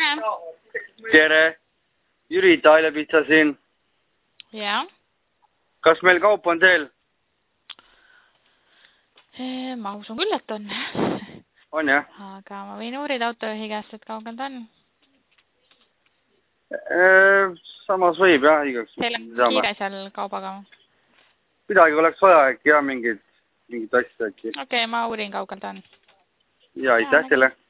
Tere! Jüri Tailepitsa siin. Jaa. Kas meil kaup on teel? Ma usun küll, et on. On jah? Aga ma võin uurida autojuhi käest, et kaugel ta on. Samas võib jah, igaks. Teil on kiire seal kaubaga? Midagi oleks vaja äkki jah, mingit asja äkki. Okei, ma uurin kaugel ta on. Ja aitäh teile.